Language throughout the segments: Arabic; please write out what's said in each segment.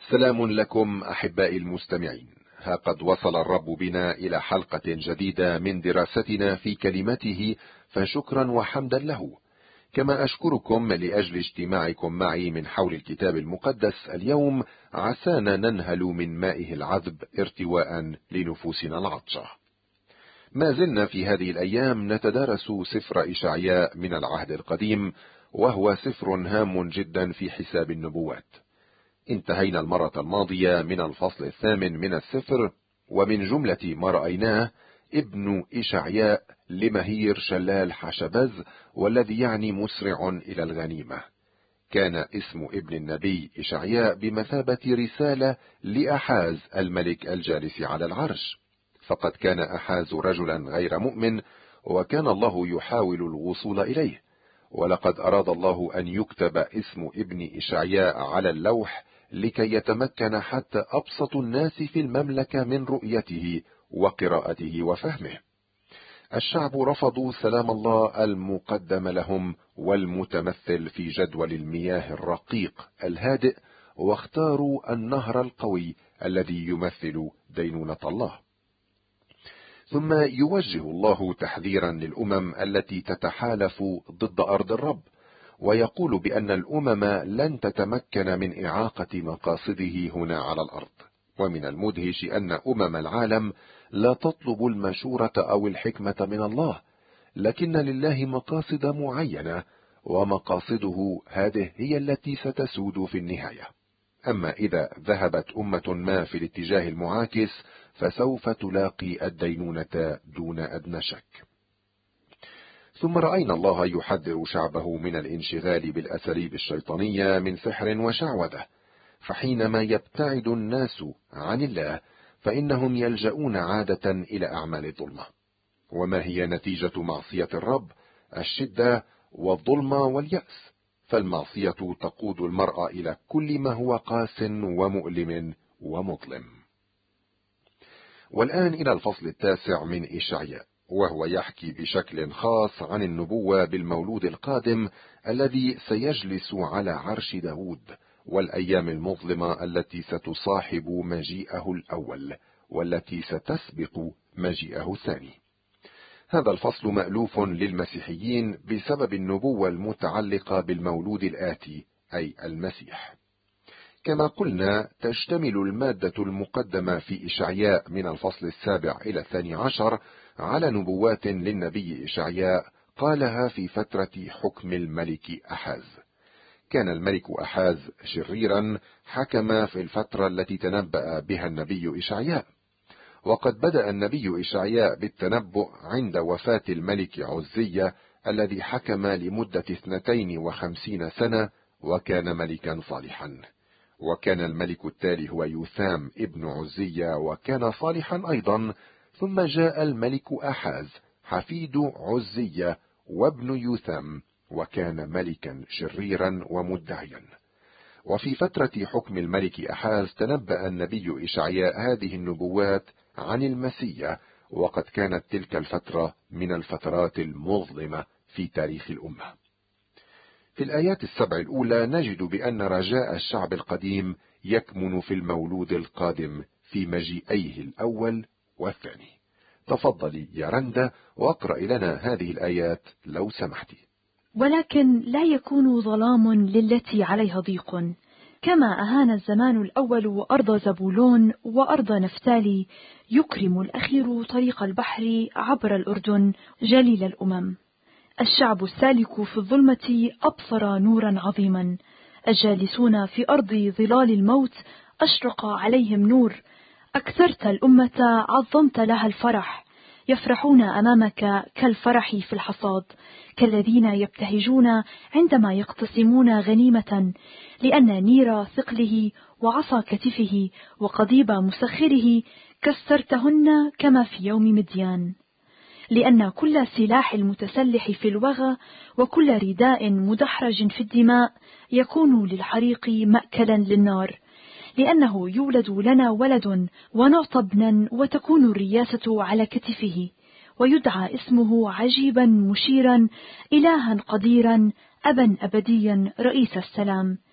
سلام لكم أحبائي المستمعين. ها قد وصل الرب بنا إلى حلقة جديدة من دراستنا في كلمته، فشكرا وحمدا له. كما أشكركم لأجل اجتماعكم معي من حول الكتاب المقدس اليوم، عسانا ننهل من مائه العذب ارتواء لنفوسنا العطشة. ما زلنا في هذه الأيام نتدارس سفر إشعياء من العهد القديم، وهو سفر هام جدا في حساب النبوات. انتهينا المرة الماضية من الفصل 8 من السفر، ومن جملة ما رأيناه ابن إشعياء لمهير شلال حشبز، والذي يعني مسرع إلى الغنيمة. كان اسم ابن النبي إشعياء بمثابة رسالة لأحاز الملك الجالس على العرش، فقد كان أحاز رجلا غير مؤمن، وكان الله يحاول الوصول إليه، ولقد أراد الله أن يكتب اسم ابن إشعياء على اللوح لكي يتمكن حتى أبسط الناس في المملكة من رؤيته وقراءته وفهمه. الشعب رفضوا سلام الله المقدم لهم والمتمثل في جدول المياه الرقيق الهادئ، واختاروا النهر القوي الذي يمثل دينونة الله. ثم يوجه الله تحذيرا للأمم التي تتحالف ضد أرض الرب، ويقول بأن الأمم لن تتمكن من إعاقة مقاصده هنا على الأرض. ومن المدهش أن أمم العالم لا تطلب المشورة أو الحكمة من الله، لكن لله مقاصد معينة، ومقاصده هذه هي التي ستسود في النهاية. أما إذا ذهبت أمة ما في الاتجاه المعاكس فسوف تلاقي الدينونة دون أدنى شك. ثم رأينا الله يحذر شعبه من الانشغال بالأساليب الشيطانية من سحر وشعوذة، فحينما يبتعد الناس عن الله فإنهم يلجؤون عادة إلى أعمال الظلمة. وما هي نتيجة معصية الرب؟ الشدة والظلمة واليأس، فالمعصية تقود المرء إلى كل ما هو قاس ومؤلم ومظلم. والآن إلى الفصل 9 من إشعياء، وهو يحكي بشكل خاص عن النبوة بالمولود القادم الذي سيجلس على عرش داود، والأيام المظلمة التي ستصاحب مجيئه الأول، والتي ستسبق مجيئه الثاني. هذا الفصل مألوف للمسيحيين بسبب النبوة المتعلقة بالمولود الآتي، أي المسيح. كما قلنا، تشتمل المادة المقدمة في إشعياء من الفصل 7 إلى 12 على نبوات للنبي إشعياء قالها في فترة حكم الملك أحاز. كان الملك أحاز شريرا، حكم في الفترة التي تنبأ بها النبي إشعياء. وقد بدأ النبي إشعياء بالتنبؤ عند وفاة الملك عزية الذي حكم لمدة 52 سنة، وكان ملكا صالحا. وكان الملك التالي هو يوثام ابن عزية، وكان صالحا أيضا. ثم جاء الملك أحاز حفيد عزية وابن يوثام، وكان ملكا شريرا ومدعيا. وفي فترة حكم الملك أحاز تنبأ النبي إشعياء هذه النبوات عن المسيح، وقد كانت تلك الفترة من الفترات المظلمة في تاريخ الأمة. في الآيات 7 الأولى نجد بأن رجاء الشعب القديم يكمن في المولود القادم في مجيئيه الأول والثاني. تفضلي يا رندا واقرأ لنا هذه الآيات لو سمحتي. ولكن لا يكون ظلام للتي عليها ضيق، كما أهان الزمان الأول أرض زبولون وأرض نفتالي، يكرم الأخير طريق البحر عبر الأردن جليل الأمم. الشعب السالك في الظلمة أبصر نورا عظيما، الجالسون في أرض ظلال الموت أشرق عليهم نور. أكثرت الأمة، عظمت لها الفرح، يفرحون أمامك كالفرح في الحصاد، كالذين يبتهجون عندما يقتسمون غنيمة، لأن نير ثقله وعصا كتفه وقضيب مسخره كسرتهن كما في يوم مديان. لأن كل سلاح المتسلح في الوغى وكل رداء مدحرج في الدماء يكون للحريق مأكلا للنار، لأنه يولد لنا ولد ونعطى ابنا، وتكون الرياسة على كتفه، ويدعى اسمه عجيبا مشيرا، إلها قديرا، أبا أبديا، رئيس السلام.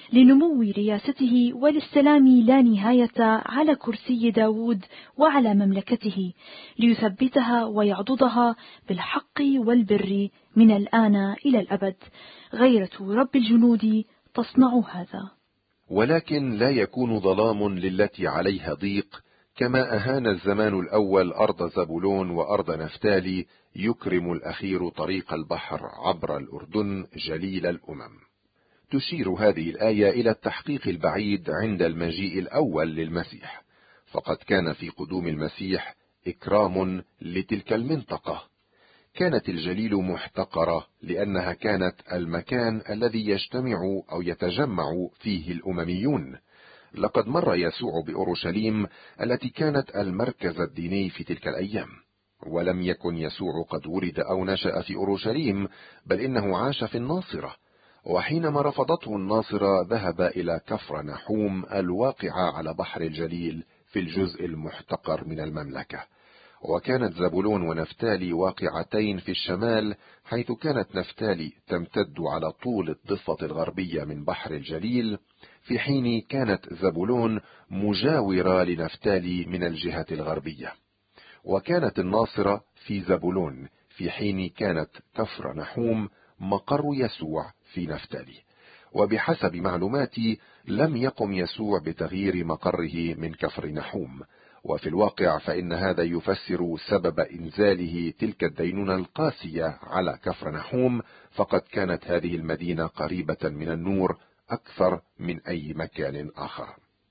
لنمو رياسته وللسلام لا نهاية على كرسي داود وعلى مملكته، ليثبتها ويعضدها بالحق والبر من الآن إلى الأبد. غيرة رب الجنود تصنع هذا. ولكن لا يكون ظلام للتي عليها ضيق، كما أهان الزمان الأول أرض زبولون وأرض نفتالي، يكرم الأخير طريق البحر عبر الأردن جليل الأمم. تشير هذه الآية إلى التحقيق البعيد عند المجيء الأول للمسيح، فقد كان في قدوم المسيح إكرام لتلك المنطقة. كانت الجليل محتقرة لأنها كانت المكان الذي يجتمع أو يتجمع فيه الأمميون. لقد مر يسوع بأورشليم التي كانت المركز الديني في تلك الأيام، ولم يكن يسوع قد ولد أو نشأ في أورشليم، بل إنه عاش في الناصرة. وحينما رفضته الناصرة ذهب إلى كفر نحوم الواقعة على بحر الجليل في الجزء المحتقر من المملكة. وكانت زبولون ونفتالي واقعتين في الشمال، حيث كانت نفتالي تمتد على طول الضفة الغربية من بحر الجليل، في حين كانت زبولون مجاورة لنفتالي من الجهة الغربية. وكانت الناصرة في زبولون، في حين كانت كفر نحوم مقر يسوع في نفتالي. وبحسب معلوماتي لم يقم يسوع بتغيير مقره من كفر نحوم، وفي الواقع فإن هذا يفسر سبب إنزاله تلك الدينونة القاسية على كفر نحوم، فقد كانت هذه المدينة قريبة من النور أكثر من أي مكان آخر.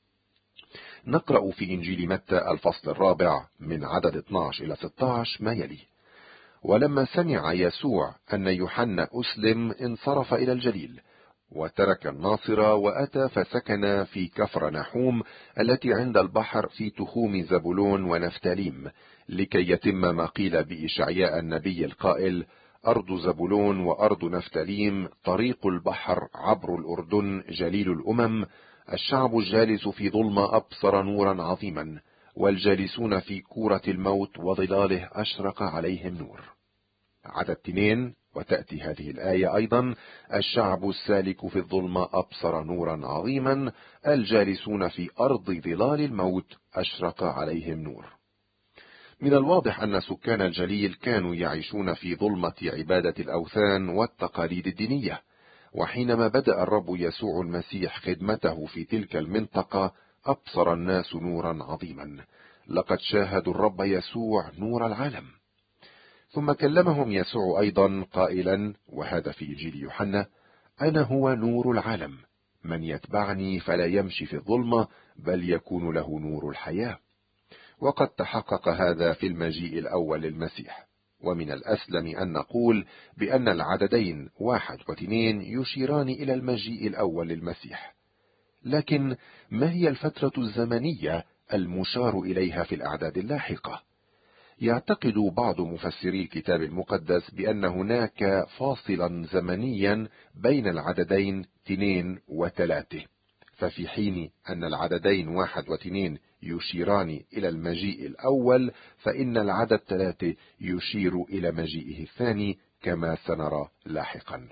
نقرأ في إنجيل متى الفصل 4 من عدد 12 إلى 16 ما يلي: ولما سمع يسوع أن يوحنا أسلم انصرف إلى الجليل، وترك الناصرة وأتى فسكن في كفر نحوم التي عند البحر في تخوم زبولون ونفتاليم، لكي يتم ما قيل بإشعياء النبي القائل: أرض زبولون وأرض نفتاليم طريق البحر عبر الأردن جليل الأمم، الشعب الجالس في ظلمة أبصر نورا عظيما، والجالسون في كورة الموت وظلاله أشرق عليهم نور. عدد 2: وتأتي هذه الآية أيضا: الشعب السالك في الظلمة أبصر نورا عظيما، الجالسون في أرض ظلال الموت أشرق عليهم نور. من الواضح أن سكان الجليل كانوا يعيشون في ظلمة عبادة الأوثان والتقاليد الدينية. وحينما بدأ الرب يسوع المسيح خدمته في تلك المنطقة أبصر الناس نورا عظيما، لقد شاهدوا الرب يسوع نور العالم. ثم كلمهم يسوع أيضا قائلا، وهذا في إنجيل يوحنا: أنا هو نور العالم، من يتبعني فلا يمشي في الظلمة بل يكون له نور الحياة. وقد تحقق هذا في المجيء الأول للمسيح. ومن الأسلم أن نقول بأن العددين 1 و2 يشيران إلى المجيء الأول للمسيح. لكن ما هي الفترة الزمنية المشار إليها في الأعداد اللاحقة؟ يعتقد بعض مفسري الكتاب المقدس بأن هناك فاصلا زمنيا بين العددين 2 و3، ففي حين أن العددين 1 و2 يشيران إلى المجيء الأول، فإن العدد 3 يشير إلى مجيئه الثاني كما سنرى لاحقا.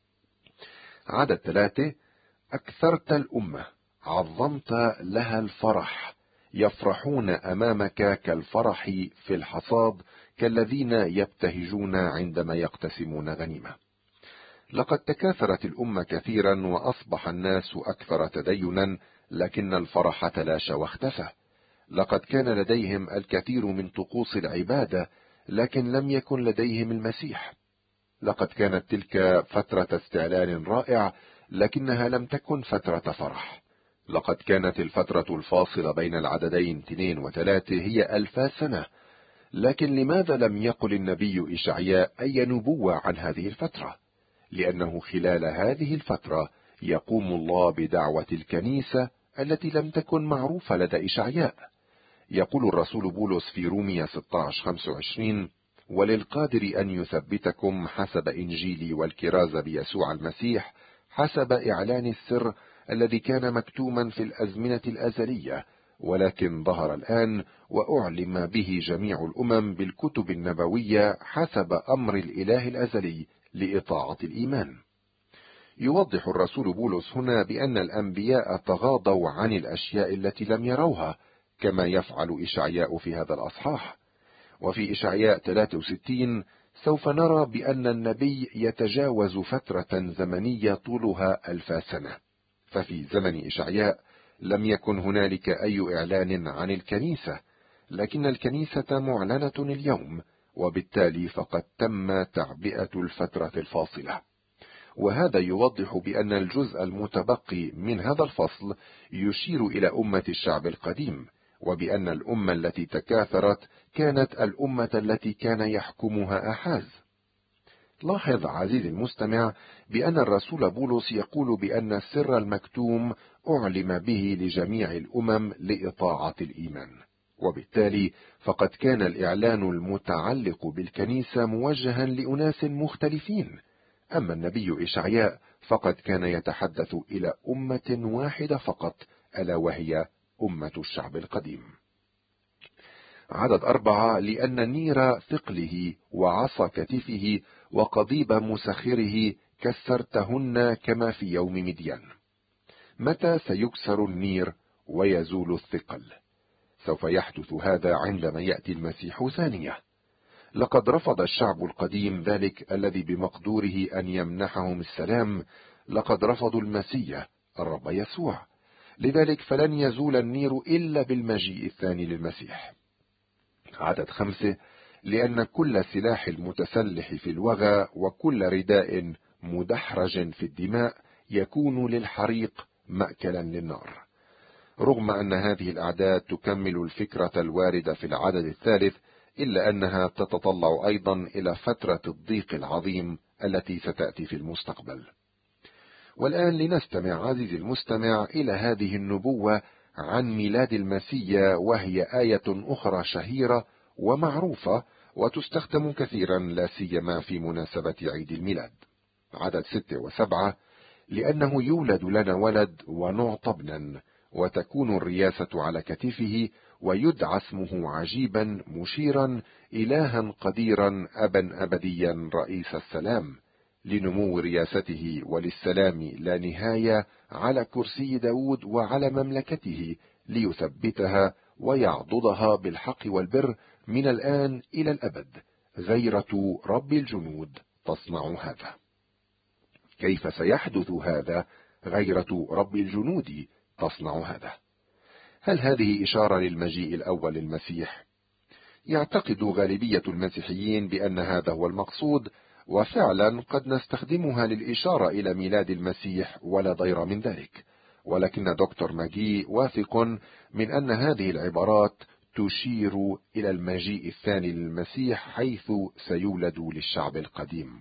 عدد 3: أكثرت الأمة، عظمت لها الفرح، يفرحون أمامك كالفرح في الحصاد، كالذين يبتهجون عندما يقتسمون غنيمة. لقد تكاثرت الأمة كثيرا وأصبح الناس أكثر تدينا، لكن الفرح تلاشى واختفى. لقد كان لديهم الكثير من طقوس العبادة، لكن لم يكن لديهم المسيح. لقد كانت تلك فترة استعلان رائع، لكنها لم تكن فترة فرح. لقد كانت الفترة الفاصلة بين العددين 2 و3 هي 1000 سنة، لكن لماذا لم يقل النبي إشعياء أي نبوة عن هذه الفترة؟ لأنه خلال هذه الفترة يقوم الله بدعوة الكنيسة التي لم تكن معروفة لدى إشعياء. يقول الرسول بولس في رومية 16:25: وللقادر أن يثبتكم حسب إنجيلي والكرازة بيسوع المسيح، حسب إعلان السر الذي كان مكتوما في الأزمنة الأزلية، ولكن ظهر الآن وأعلم به جميع الأمم بالكتب النبوية حسب أمر الإله الأزلي لإطاعة الإيمان. يوضح الرسول بولس هنا بأن الأنبياء تغاضوا عن الأشياء التي لم يروها، كما يفعل إشعياء في هذا الأصحاح. وفي إشعياء 63 سوف نرى بأن النبي يتجاوز فترة زمنية طولها 1000 سنة. ففي زمن إشعياء لم يكن هنالك أي إعلان عن الكنيسة، لكن الكنيسة معلنة اليوم، وبالتالي فقد تم تعبئة الفترة الفاصلة. وهذا يوضح بأن الجزء المتبقي من هذا الفصل يشير إلى أمة الشعب القديم، وبأن الأمة التي تكاثرت كانت الأمة التي كان يحكمها آحاز. لاحظ عزيزي المستمع بأن الرسول بولس يقول بأن السر المكتوم أعلم به لجميع الأمم لإطاعة الإيمان، وبالتالي فقد كان الإعلان المتعلق بالكنيسة موجها لأناس مختلفين. أما النبي إشعياء فقد كان يتحدث إلى أمة واحدة فقط، ألا وهي أمة الشعب القديم. عدد 4: لأن نير ثقله وعصا كتفه وقضيب مسخره كسرتهن كما في يوم مدين. متى سيكسر النير ويزول الثقل؟ سوف يحدث هذا عندما يأتي المسيح ثانية. لقد رفض الشعب القديم ذلك الذي بمقدوره أن يمنحهم السلام. لقد رفضوا المسيح الرب يسوع، لذلك فلن يزول النير إلا بالمجيء الثاني للمسيح. عدد 5: لأن كل سلاح المتسلح في الوغى وكل رداء مدحرج في الدماء يكون للحريق مأكلا للنار. رغم أن هذه الأعداد تكمل الفكرة الواردة في العدد الثالث، إلا أنها تتطلع أيضا إلى فترة الضيق العظيم التي ستأتي في المستقبل. والآن لنستمع عزيزي المستمع إلى هذه النبوة عن ميلاد المسيح، وهي آية أخرى شهيرة ومعروفة وتستخدم كثيرا لا سيما في مناسبة عيد الميلاد. عدد 6 و7: لأنه يولد لنا ولد ونعطى ابنا، وتكون الرياسة على كتفه، ويدعى اسمه عجيبا، مشيرا، إلها قديرا، أبا أبديا، رئيس السلام، لنمو رياسته وللسلام لا نهاية على كرسي داود وعلى مملكته، ليثبتها ويعضدها بالحق والبر من الآن إلى الأبد. غيرة رب الجنود تصنع هذا. كيف سيحدث هذا؟ غيرة رب الجنود تصنع هذا. هل هذه إشارة للمجيء الأول للمسيح؟ يعتقد غالبية المسيحيين بأن هذا هو المقصود، وفعلا قد نستخدمها للإشارة إلى ميلاد المسيح ولا ضير من ذلك، ولكن دكتور ماجي واثق من أن هذه العبارات تشير إلى المجيء الثاني للمسيح، حيث سيولد للشعب القديم.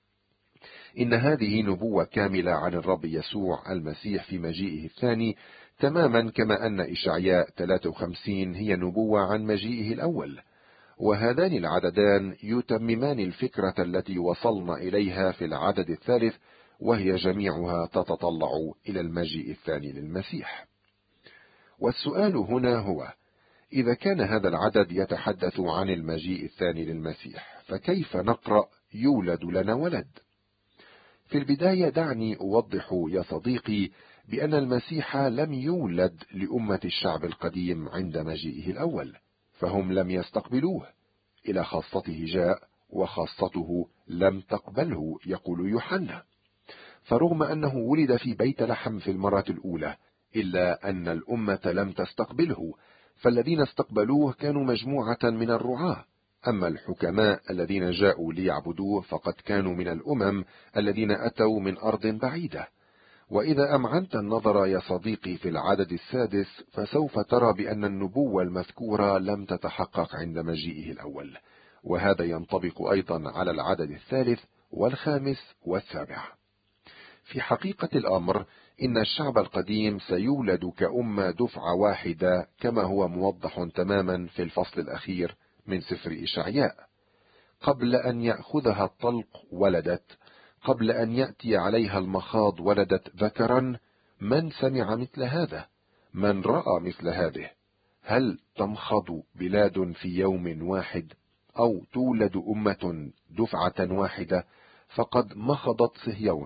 إن هذه نبوة كاملة عن الرب يسوع المسيح في مجيئه الثاني، تماما كما أن إشعياء 53 هي نبوة عن مجيئه الأول. وهذان العددان يتممان الفكرة التي وصلنا إليها في العدد الثالث، وهي جميعها تتطلع إلى المجيء الثاني للمسيح. والسؤال هنا هو: إذا كان هذا العدد يتحدث عن المجيء الثاني للمسيح، فكيف نقرأ يولد لنا ولد؟ في البداية دعني أوضح يا صديقي بأن المسيح لم يولد لأمة الشعب القديم عند مجيئه الأول، فهم لم يستقبلوه. إلى خاصته جاء وخاصته لم تقبله، يقول يوحنا. فرغم أنه ولد في بيت لحم في المرة الأولى، إلا أن الأمة لم تستقبله، فالذين استقبلوه كانوا مجموعة من الرعاة. أما الحكماء الذين جاءوا ليعبدوه فقد كانوا من الأمم الذين أتوا من أرض بعيدة. وإذا أمعنت النظر يا صديقي في العدد السادس، فسوف ترى بأن النبوة المذكورة لم تتحقق عند مجيئه الأول، وهذا ينطبق أيضا على العدد الثالث والخامس والسابع. في حقيقة الأمر إن الشعب القديم سيولد كأمة دفعة واحدة، كما هو موضح تماما في الفصل الأخير من سفر إشعياء. قبل أن يأخذها الطلق ولدت، قبل أن يأتي عليها المخاض ولدت ذكرا. من سمع مثل هذا؟ من رأى مثل هذه؟ هل تمخض بلاد في يوم واحد، أو تولد أمة دفعة واحدة؟ فقد مخضت صهيون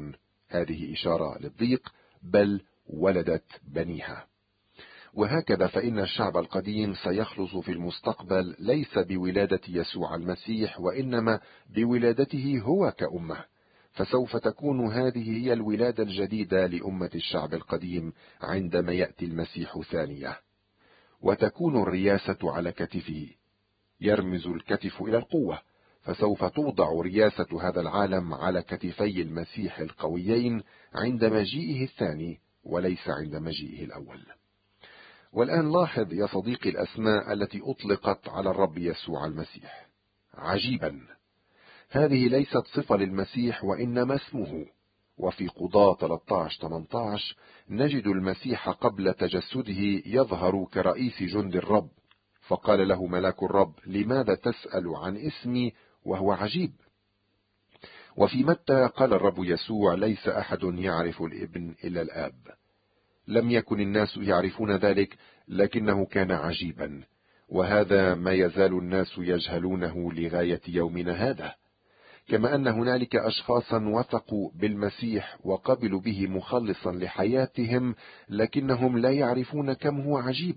هذه إشارة للضيق، بل ولدت بنيها. وهكذا فإن الشعب القديم سيخلص في المستقبل ليس بولادة يسوع المسيح، وإنما بولادته هو كأمة. فسوف تكون هذه هي الولادة الجديدة لأمة الشعب القديم عندما يأتي المسيح ثانية، وتكون الرياسة على كتفه. يرمز الكتف إلى القوة، فسوف توضع رياسة هذا العالم على كتفي المسيح القويين عند مجيئه الثاني، وليس عند مجيئه الأول. والآن لاحظ يا صديقي الأسماء التي أطلقت على الرب يسوع المسيح. عجيبا، هذه ليست صفة للمسيح وإنما اسمه. وفي قضاة 13-18 نجد المسيح قبل تجسده يظهر كرئيس جند الرب، فقال له ملاك الرب: لماذا تسأل عن اسمي وهو عجيب؟ وفي متى قال الرب يسوع: ليس أحد يعرف الابن إلا الآب. لم يكن الناس يعرفون ذلك، لكنه كان عجيبا، وهذا ما يزال الناس يجهلونه لغاية يومنا هذا. كما أن هنالك أشخاصا وثقوا بالمسيح وقبلوا به مخلصا لحياتهم، لكنهم لا يعرفون كم هو عجيب.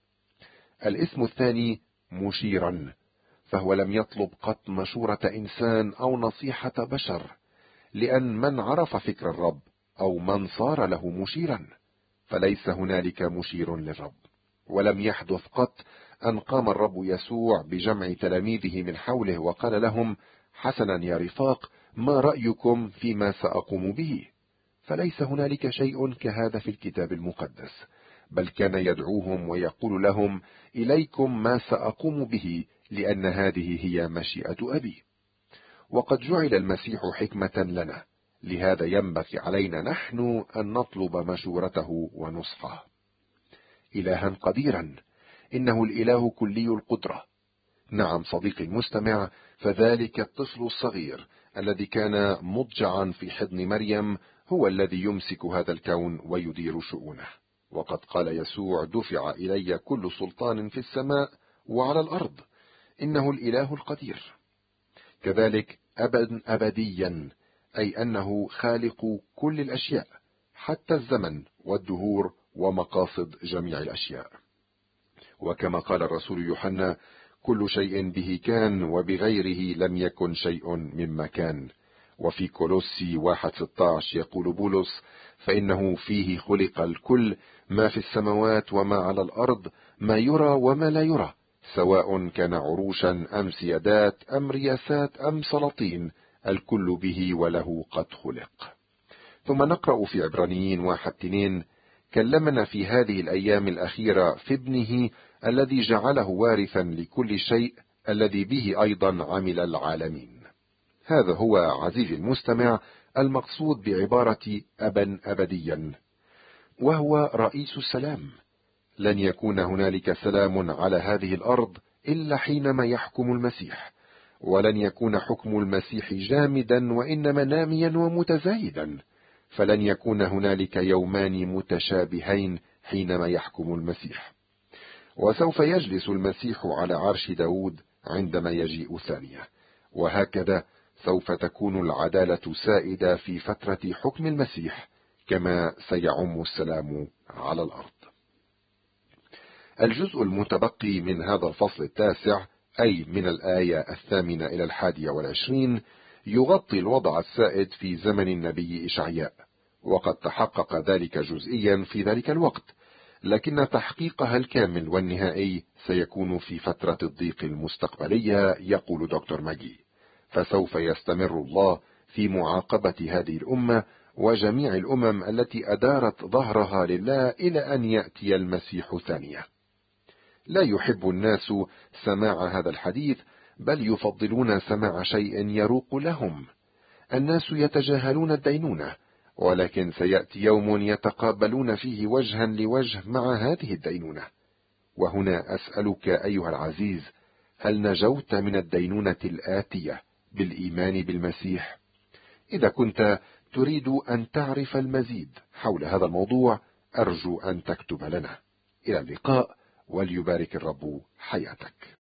الاسم الثاني مشيرا، فهو لم يطلب قط مشورة إنسان أو نصيحة بشر، لأن من عرف فكر الرب أو من صار له مشيرا، فليس هنالك مشير للرب. ولم يحدث قط أن قام الرب يسوع بجمع تلاميذه من حوله وقال لهم: حسنا يا رفاق، ما رأيكم فيما سأقوم به؟ فليس هنالك شيء كهذا في الكتاب المقدس، بل كان يدعوهم ويقول لهم: إليكم ما سأقوم به، لأن هذه هي مشيئة أبي. وقد جعل المسيح حكمة لنا، لهذا ينبغي علينا نحن أن نطلب مشورته ونصحه. إلها قديرا، إنه الإله كلي القدرة. نعم صديقي المستمع، فذلك الطفل الصغير الذي كان مضجعا في حضن مريم هو الذي يمسك هذا الكون ويدير شؤونه. وقد قال يسوع: دفع إلي كل سلطان في السماء وعلى الأرض. إنه الإله القدير. كذلك أبديا، أي أنه خالق كل الأشياء، حتى الزمن والدهور ومقاصد جميع الأشياء. وكما قال الرسول يوحنا: كل شيء به كان، وبغيره لم يكن شيء مما كان. وفي كولوسي 1:16 يقول بولس: فإنه فيه خلق الكل، ما في السماوات وما على الأرض، ما يرى وما لا يرى، سواء كان عروشا أم سيادات أم رياسات أم سلاطين، الكل به وله قد خلق. ثم نقرأ في عبرانيين 1:2: كلمنا في هذه الأيام الأخيرة في ابنه الذي جعله وارثا لكل شيء، الذي به أيضا عمل العالمين. هذا هو عزيزي المستمع المقصود بعبارة أبا أبديا، وهو رئيس السلام. لن يكون هنالك سلام على هذه الأرض إلا حينما يحكم المسيح، ولن يكون حكم المسيح جامدا وإنما ناميا ومتزايدا. فلن يكون هنالك يومان متشابهين حينما يحكم المسيح. وسوف يجلس المسيح على عرش داود عندما يجيء ثانية، وهكذا سوف تكون العدالة سائدة في فترة حكم المسيح، كما سيعم السلام على الأرض. الجزء المتبقي من هذا الفصل 9، أي من الآية 8 إلى 21، يغطي الوضع السائد في زمن النبي إشعياء، وقد تحقق ذلك جزئيا في ذلك الوقت، لكن تحقيقها الكامل والنهائي سيكون في فترة الضيق المستقبلية، يقول دكتور ماجي. فسوف يستمر الله في معاقبة هذه الأمة وجميع الأمم التي أدارت ظهرها لله إلى أن يأتي المسيح ثانية. لا يحب الناس سماع هذا الحديث، بل يفضلون سماع شيء يروق لهم. الناس يتجاهلون الدينونة، ولكن سيأتي يوم يتقابلون فيه وجها لوجه مع هذه الدينونة. وهنا أسألك أيها العزيز: هل نجوت من الدينونة الآتية بالإيمان بالمسيح؟ إذا كنت تريد أن تعرف المزيد حول هذا الموضوع، أرجو أن تكتب لنا. إلى اللقاء، وليبارك الرب حياتك.